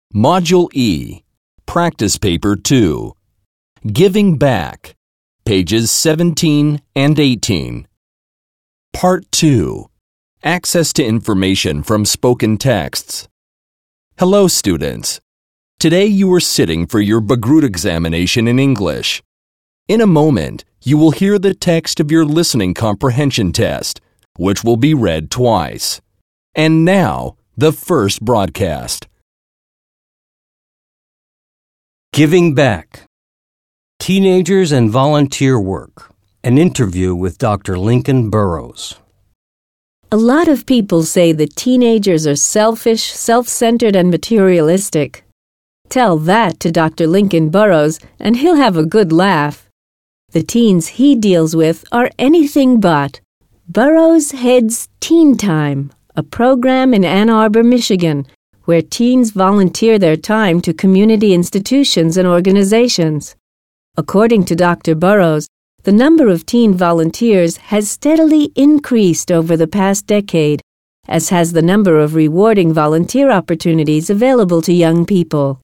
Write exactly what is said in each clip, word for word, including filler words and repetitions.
Module E, Practice Paper two, Giving Back, pages seventeen and eighteen. Part two, Access to Information from Spoken Texts. Hello, students. Today you are sitting for your Bagrut examination in English. In a moment, you will hear the text of your listening comprehension test, which will be read twice. And now, the first broadcast. Giving Back. Teenagers and Volunteer Work. An interview with Doctor Lincoln Burrows. A lot of people say that teenagers are selfish, self-centered, and materialistic. Tell that to Doctor Lincoln Burrows, and he'll have a good laugh. The teens he deals with are anything but. Burrows heads Teen Time, a program in Ann Arbor, Michigan, where teens volunteer their time to community institutions and organizations. According to Doctor Burrows, the number of teen volunteers has steadily increased over the past decade, as has the number of rewarding volunteer opportunities available to young people.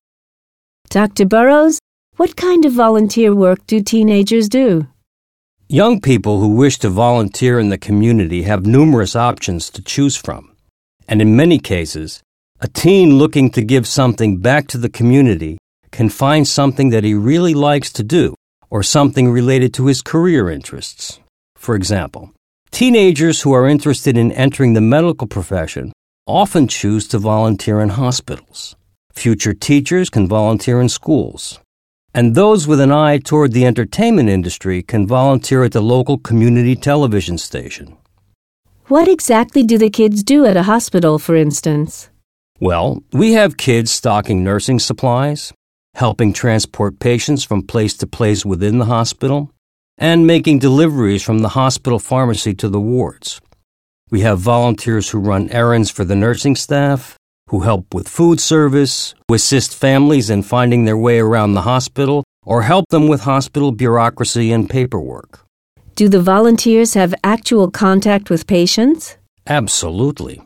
Doctor Burrows, what kind of volunteer work do teenagers do? Young people who wish to volunteer in the community have numerous options to choose from. And in many cases, a teen looking to give something back to the community can find something that he really likes to do or something related to his career interests. For example, teenagers who are interested in entering the medical profession often choose to volunteer in hospitals. Future teachers can volunteer in schools. And those with an eye toward the entertainment industry can volunteer at the local community television station. What exactly do the kids do at a hospital, for instance? Well, we have kids stocking nursing supplies, helping transport patients from place to place within the hospital, and making deliveries from the hospital pharmacy to the wards. We have volunteers who run errands for the nursing staff, who help with food service, who assist families in finding their way around the hospital, or help them with hospital bureaucracy and paperwork. Do the volunteers have actual contact with patients? Absolutely.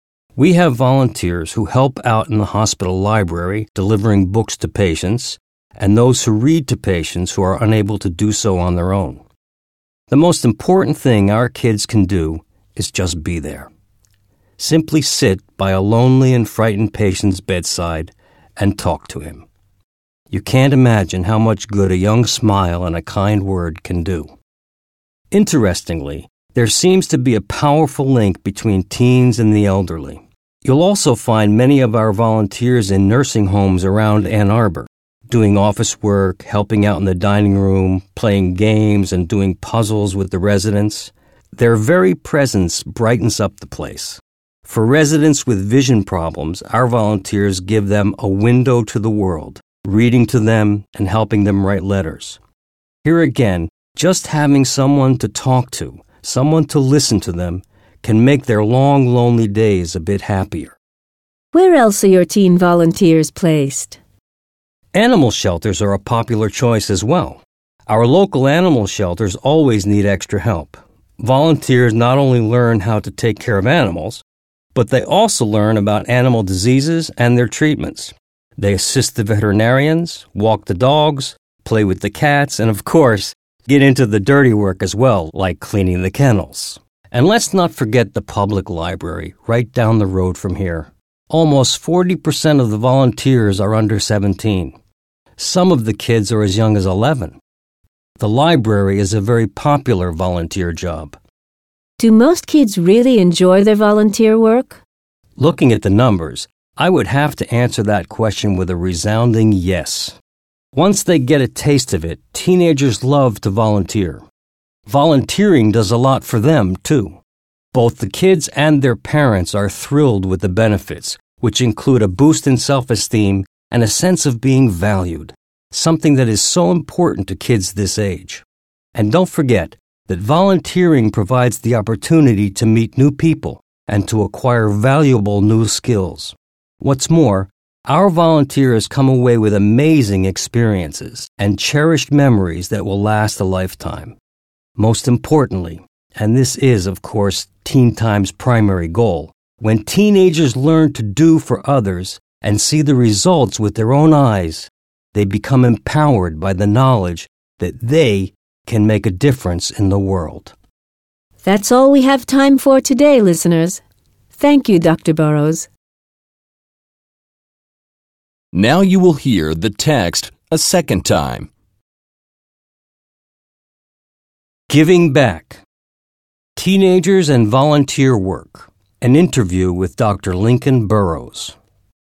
We have volunteers who help out in the hospital library, delivering books to patients, and those who read to patients who are unable to do so on their own. The most important thing our kids can do is just be there. Simply sit by a lonely and frightened patient's bedside and talk to him. You can't imagine how much good a young smile and a kind word can do. Interestingly, there seems to be a powerful link between teens and the elderly. You'll also find many of our volunteers in nursing homes around Ann Arbor, doing office work, helping out in the dining room, playing games, and doing puzzles with the residents. Their very presence brightens up the place. For residents with vision problems, our volunteers give them a window to the world, reading to them and helping them write letters. Here again, just having someone to talk to, someone to listen to them, can make their long, lonely days a bit happier. Where else are your teen volunteers placed? Animal shelters are a popular choice as well. Our local animal shelters always need extra help. Volunteers not only learn how to take care of animals, but they also learn about animal diseases and their treatments. They assist the veterinarians, walk the dogs, play with the cats, and of course, get into the dirty work as well, like cleaning the kennels. And let's not forget the public library right down the road from here. Almost forty percent of the volunteers are under seventeen. Some of the kids are as young as eleven. The library is a very popular volunteer job. Do most kids really enjoy their volunteer work? Looking at the numbers, I would have to answer that question with a resounding yes. Once they get a taste of it, teenagers love to volunteer. Volunteering does a lot for them, too. Both the kids and their parents are thrilled with the benefits, which include a boost in self-esteem and a sense of being valued, something that is so important to kids this age. And don't forget that volunteering provides the opportunity to meet new people and to acquire valuable new skills. What's more, our volunteers come away with amazing experiences and cherished memories that will last a lifetime. Most importantly, and this is, of course, Teen Time's primary goal, when teenagers learn to do for others, and see the results with their own eyes, they become empowered by the knowledge that they can make a difference in the world. That's all we have time for today, listeners. Thank you, Doctor Burrows. Now you will hear the text a second time. Giving back. Teenagers and volunteer work. An interview with Doctor Lincoln Burrows.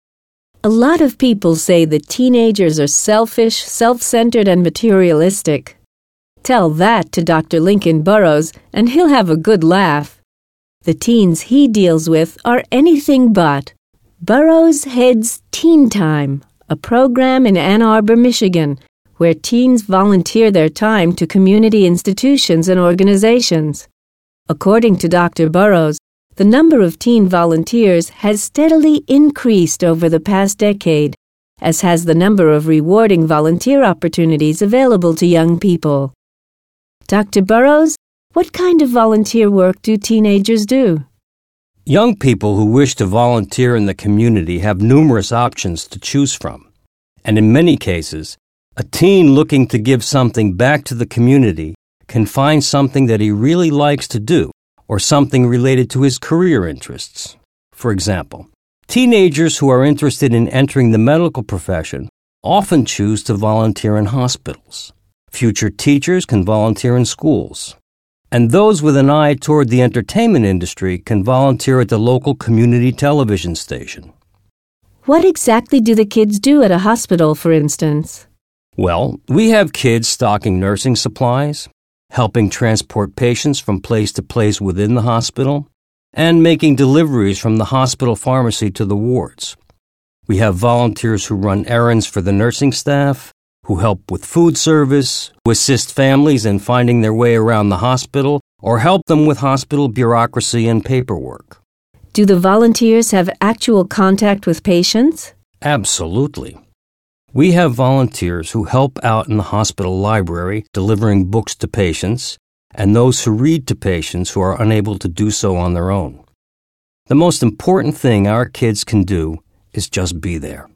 A lot of people say that teenagers are selfish, self-centered, and materialistic. Tell that to Doctor Lincoln Burrows, and he'll have a good laugh. The teens he deals with are anything but. Burrows heads Teen Time, a program in Ann Arbor, Michigan, where teens volunteer their time to community institutions and organizations. According to Doctor Burrows, the number of teen volunteers has steadily increased over the past decade, as has the number of rewarding volunteer opportunities available to young people. Doctor Burrows, what kind of volunteer work do teenagers do? Young people who wish to volunteer in the community have numerous options to choose from. And in many cases, a teen looking to give something back to the community can find something that he really likes to do, or something related to his career interests. For example, teenagers who are interested in entering the medical profession often choose to volunteer in hospitals. Future teachers can volunteer in schools. And those with an eye toward the entertainment industry can volunteer at the local community television station. What exactly do the kids do at a hospital, for instance? Well, we have kids stocking nursing supplies, helping transport patients from place to place within the hospital, and making deliveries from the hospital pharmacy to the wards. We have volunteers who run errands for the nursing staff, who help with food service, who assist families in finding their way around the hospital, or help them with hospital bureaucracy and paperwork. Do the volunteers have actual contact with patients? Absolutely. We have volunteers who help out in the hospital library delivering books to patients, and those who read to patients who are unable to do so on their own. The most important thing our kids can do is just be there.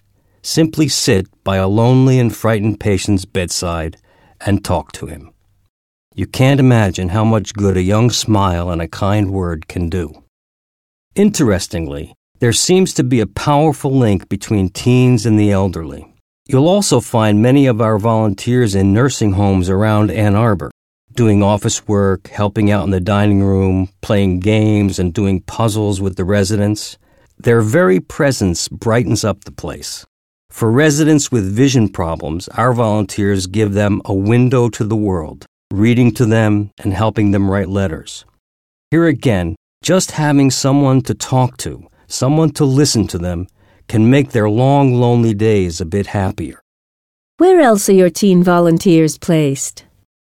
Simply sit by a lonely and frightened patient's bedside and talk to him. You can't imagine how much good a young smile and a kind word can do. Interestingly, there seems to be a powerful link between teens and the elderly. You'll also find many of our volunteers in nursing homes around Ann Arbor, doing office work, helping out in the dining room, playing games, and doing puzzles with the residents. Their very presence brightens up the place. For residents with vision problems, our volunteers give them a window to the world, reading to them and helping them write letters. Here again, just having someone to talk to, someone to listen to them, can make their long, lonely days a bit happier. Where else are your teen volunteers placed?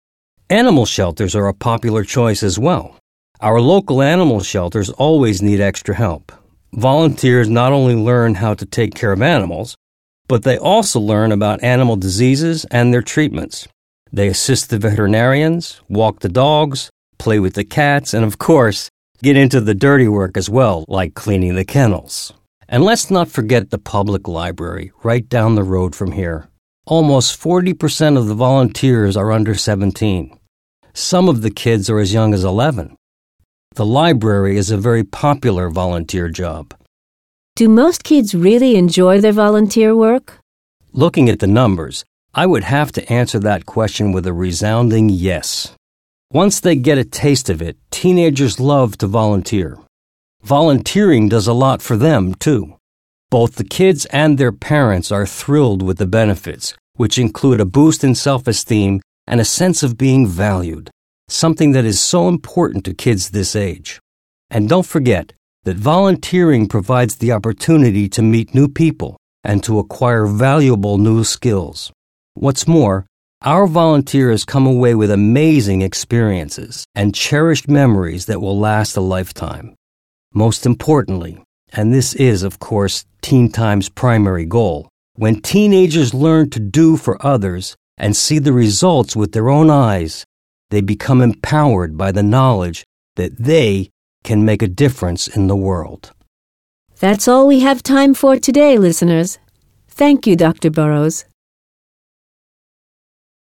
Animal shelters are a popular choice as well. Our local animal shelters always need extra help. Volunteers not only learn how to take care of animals, but they also learn about animal diseases and their treatments. They assist the veterinarians, walk the dogs, play with the cats, and of course, get into the dirty work as well, like cleaning the kennels. And let's not forget the public library right down the road from here. Almost forty percent of the volunteers are under seventeen. Some of the kids are as young as eleven. The library is a very popular volunteer job. Do most kids really enjoy their volunteer work? Looking at the numbers, I would have to answer that question with a resounding yes. Once they get a taste of it, teenagers love to volunteer. Volunteering does a lot for them, too. Both the kids and their parents are thrilled with the benefits, which include a boost in self-esteem and a sense of being valued, something that is so important to kids this age. And don't forget that volunteering provides the opportunity to meet new people and to acquire valuable new skills. What's more, our volunteers come away with amazing experiences and cherished memories that will last a lifetime. Most importantly, and this is, of course, Teen Time's primary goal, when teenagers learn to do for others and see the results with their own eyes, they become empowered by the knowledge that they can make a difference in the world. That's all we have time for today, listeners. Thank you, Doctor Burrows.